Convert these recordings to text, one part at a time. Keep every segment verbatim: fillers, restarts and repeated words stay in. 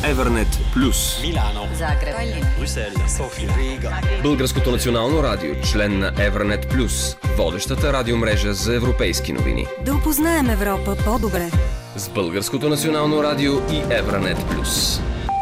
Евернет Плюс. Милано, Загреб, Брюксел, София, Рига. Българското национално радио, член на Евернет Плюс, водещата радиомрежа за европейски новини. да опознаем Европа по-добре. С Българското национално радио и Евернет Плюс.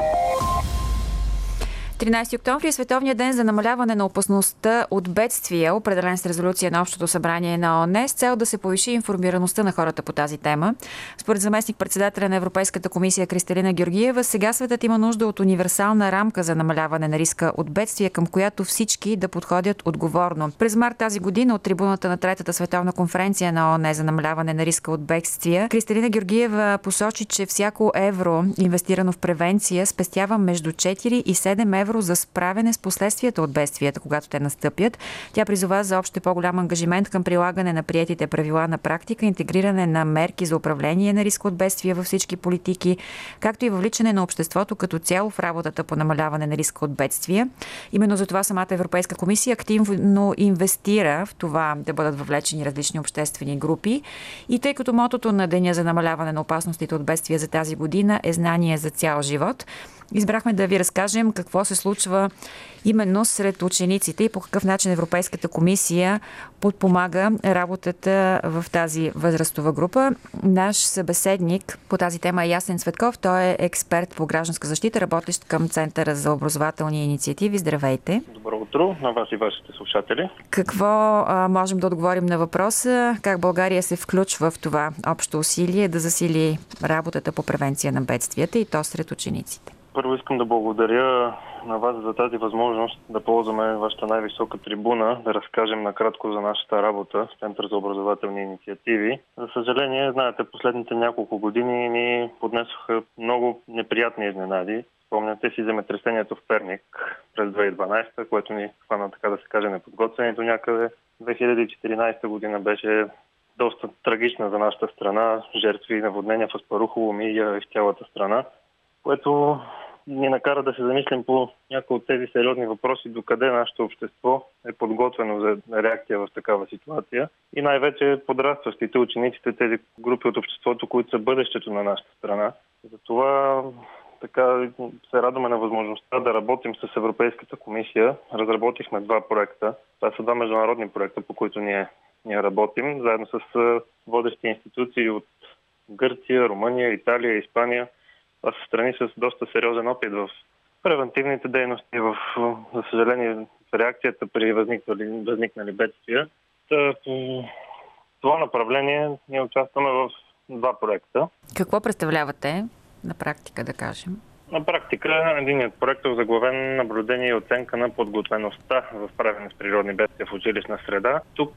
тринайсети октомври е Световния ден за намаляване на опасността от бедствия, определен с резолюция на Общото събрание на ООН, с цел да се повиши информираността на хората по тази тема. Според заместник-председателя на Европейската комисия Кристалина Георгиева, сега светът има нужда от универсална рамка за намаляване на риска от бедствия, към която всички да подходят отговорно. През март тази година от трибуната на Третата световна конференция на ООН за намаляване на риска от бедствия, Кристалина Георгиева посочи, че всяко евро, инвестирано в превенция, спестява между четири и седем евро за справяне с последствията от бедствията, когато те настъпят. Тя призова за още по-голям ангажимент към прилагане на приетите правила на практика, интегриране на мерки за управление на риска от бедствия във всички политики, както и въвличане на обществото като цяло в работата по намаляване на риска от бедствия. Именно за това самата Европейска комисия активно инвестира в това да бъдат въвлечени различни обществени групи. И тъй като мотото на Деня за намаляване на опасностите от бедствия за тази година е знание за цял живот, избрахме да ви разкажем какво се случва именно сред учениците и по какъв начин Европейската комисия подпомага работата в тази възрастова група. Наш събеседник по тази тема е Ясен Цветков. Той е експерт по гражданска защита, работещ към Центъра за образователни инициативи. Здравейте! Добро утро на вас и вашите слушатели. Какво а, можем да отговорим на въпроса? Как България се включва в това общо усилие да засили работата по превенция на бедствията и то сред учениците? Първо искам да благодаря на вас за тази възможност да ползваме вашата най-висока трибуна, да разкажем накратко за нашата работа в Център за образователни инициативи. За съжаление, знаете, последните няколко години ни поднесоха много неприятни изненади. Спомняте си земетресението в Перник през две хиляди и дванайсета, което ни хвана, така да се каже, неподготвени до някъде. две хиляди и четиринайсета година беше доста трагична за нашата страна. Жертви и наводнения в Аспарухово, Мия и в цялата страна, което ни накара да се замислим по някои от тези сериозни въпроси, докъде нашето общество е подготвено за реакция в такава ситуация. И най-вече подрастващите, учениците, тези групи от обществото, които са бъдещето на нашата страна. Затова така се радваме на възможността да работим с Европейската комисия. Разработихме два проекта. Това са два международни проекта, по които ние, ние работим, заедно с водещи институции от Гърция, Румъния, Италия, Испания. Това са страни с доста сериозен опит в превентивните дейности, в, за съжаление, в реакцията при възникнали, възникнали бедствия. В това направление ние участваме в два проекта. Какво представлявате на практика, да кажем? На практика единият проект е озаглавен наблюдение и оценка на подготвеността в справяне с природни бедствия в училищна среда. Тук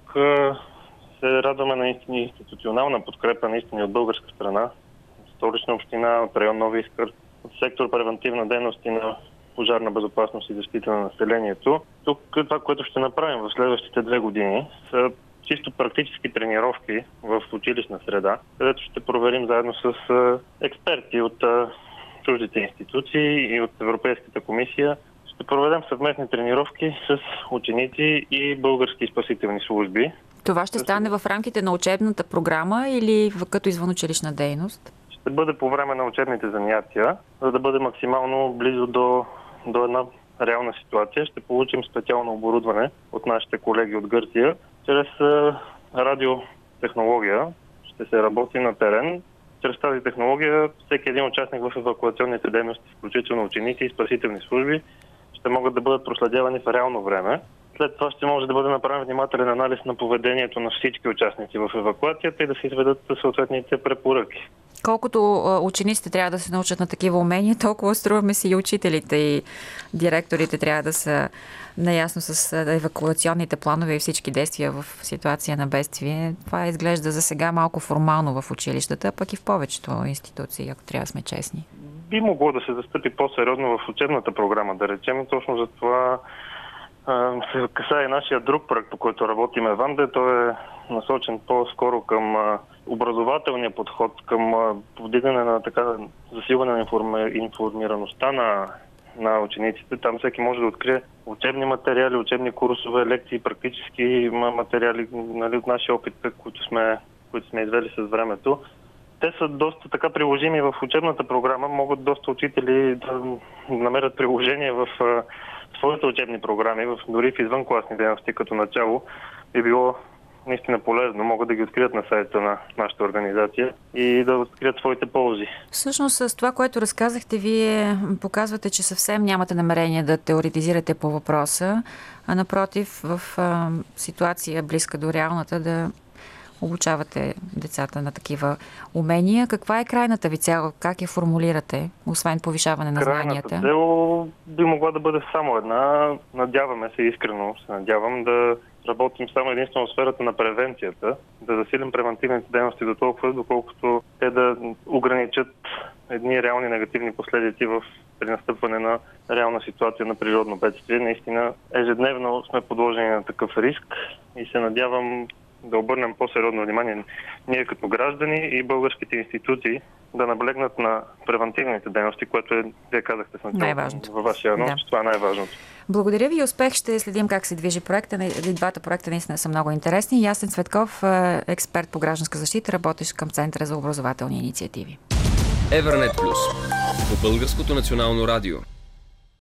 се радваме на институционална подкрепа наистина от българска страна, Столична община, от район Нови Искър, от сектор превентивна дейност и на пожарна безопасност и защита на населението. Тук това, което ще направим в следващите две години, са чисто практически тренировки в училищна среда, където ще проверим заедно с експерти от чуждите институции и от Европейската комисия. Ще проведем съвместни тренировки с ученици и български спасителни служби. Това ще стане в рамките на учебната програма или като извънучилищна дейност? Ще бъде по време на учебните занятия, за да бъде максимално близо до, до една реална ситуация. Ще получим специално оборудване от нашите колеги от Гърция. Чрез радиотехнология ще се работи на терен. Чрез тази технология всеки един участник в евакуационните дейности, включително ученици и спасителни служби, ще могат да бъдат проследявани в реално време. След това ще може да бъде направен внимателен анализ на поведението на всички участници в евакуацията и да се изведат съответните препоръки. Колкото учениците трябва да се научат на такива умения, толкова струваме си и учителите и директорите трябва да са наясно с евакуационните планове и всички действия в ситуация на бедствие. Това изглежда за сега малко формално в училищата, пък и в повечето институции, ако трябва да сме честни. Би могло да се застъпи по-сериозно в учебната програма, да речем. Точно за това се касае нашия друг проект, по който работим, Еванде. Той е насочен по-скоро към образователния подход, към повдигане на така засилване на информи... информираността на, на учениците. Там всеки може да открие учебни материали, учебни курсове, лекции, практически материали, нали, от нашия опит, които сме, които сме извели с времето. те са доста така приложими в учебната програма. Могат доста учители да намерят приложение в а, своите учебни програми, в, дори в извънкласни дейности като начало. Би било наистина полезно. Могат да ги открият на сайта на нашата организация и да открият своите ползи. Всъщност с това, което разказахте, вие показвате, че съвсем нямате намерение да теоретизирате по въпроса, а напротив, в а, ситуация близка до реалната да обучавате децата на такива умения. Каква е крайната ви цел? Как я формулирате, освен повишаване на Крайната знанията? Крайната цел би могла да бъде само една. Надяваме се, искрено се надявам да работим само единствено в сферата на превенцията, да засилим превентивните дейности до толкова, доколкото те да ограничат едни реални негативни последици в при настъпване на реална ситуация на природно бедствие. Наистина ежедневно сме подложени на такъв риск и се надявам да обърнем по-сериозно внимание ние като граждани и българските институции да наблегнат на превентивните дейности, което е, вие казахте в началото във вашия анонс, да. Това е най-важното. Благодаря ви и успех. Ще следим как се движи проекта. Двата проекта наистина са много интересни. Ясен Цветков, експерт по гражданска защита, работещ към Центъра за образователни инициативи. Евронет Плюс по Българското национално радио.